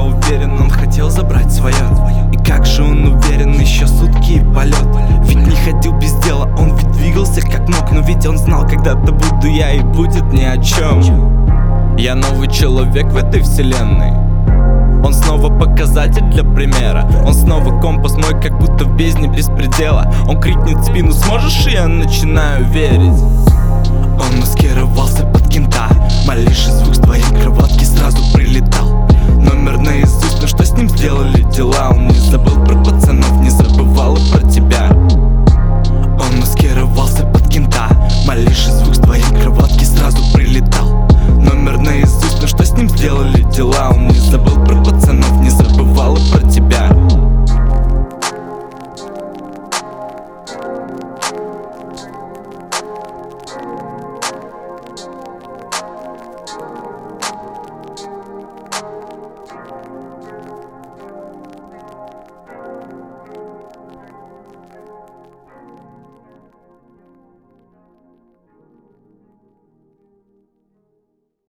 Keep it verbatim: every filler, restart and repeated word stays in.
уверен, он хотел забрать свое. И как же он уверен, еще сутки и полет. Ведь не ходил без дела, он ведь двигался как мог. Но ведь он знал, когда-то буду я и будет ни о чем. Я новый человек в этой вселенной. Он снова показатель для примера. Он снова компас мой, как будто в бездне беспредела. Он крикнет в спину: сможешь? И я начинаю верить. Он маскировался под кента. Малейший звук с твоей кроватки сразу прилетал. Номер наизусть, но что с ним сделали дела? Он не забыл про пацанов, не забывал и про тебя. Он маскировался под кента. Малейший звук с твоей кроватки сразу прилетал. Номер наизусть, но что с ним сделали дела? Он не забыл про пацанов, не забывал и про тебя.